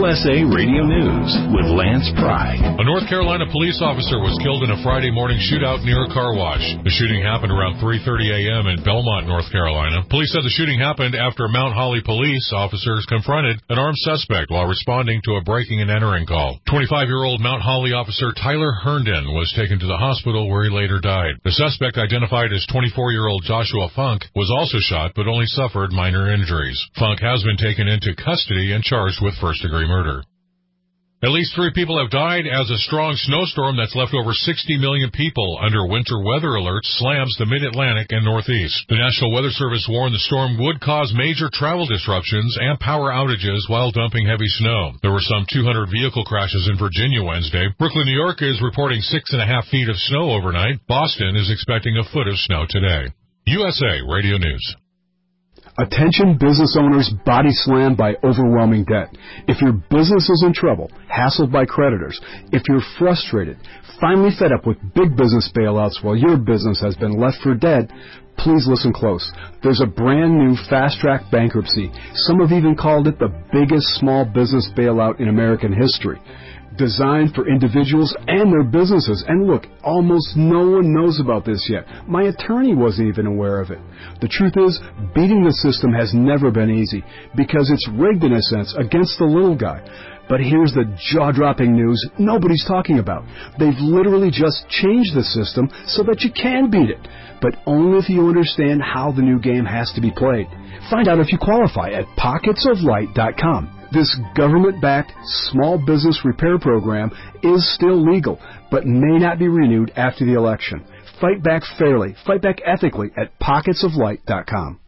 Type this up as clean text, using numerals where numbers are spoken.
USA Radio News with Lance Pry. A North Carolina police officer was killed in a Friday morning shootout near a car wash. The shooting happened around 3:30 a.m. in Belmont, North Carolina. Police said the shooting happened after Mount Holly police officers confronted an armed suspect while responding to a breaking and entering call. 25-year-old Mount Holly officer Tyler Herndon was taken to the hospital where he later died. The suspect, identified as 24-year-old Joshua Funk, was also shot but only suffered minor injuries. Funk has been taken into custody and charged with first-degree murder. At least 3 people have died as a strong snowstorm that's left over 60 million people under winter weather alerts slams the mid-Atlantic and Northeast. The National Weather Service warned the storm would cause major travel disruptions and power outages while dumping heavy snow. There were some 200 vehicle crashes in Virginia Wednesday. Brooklyn, New York is reporting 6.5 feet of snow overnight. Boston is expecting a foot of snow today. USA Radio News. Attention business owners body slammed by overwhelming debt. If your business is in trouble, hassled by creditors, if you're frustrated, finally fed up with big business bailouts while your business has been left for dead, please listen close. There's a brand new fast-track bankruptcy. Some have even called it the biggest small business bailout in American history. Designed for individuals and their businesses. And look, almost no one knows about this yet. My attorney wasn't even aware of it. The truth is, beating the system has never been easy because it's rigged in a sense against the little guy. But here's the jaw-dropping news nobody's talking about. They've literally just changed the system so that you can beat it, but only if you understand how the new game has to be played. Find out if you qualify at pocketsoflight.com. This government-backed small business repair program is still legal, but may not be renewed after the election. Fight back fairly, fight back ethically at pocketsoflight.com.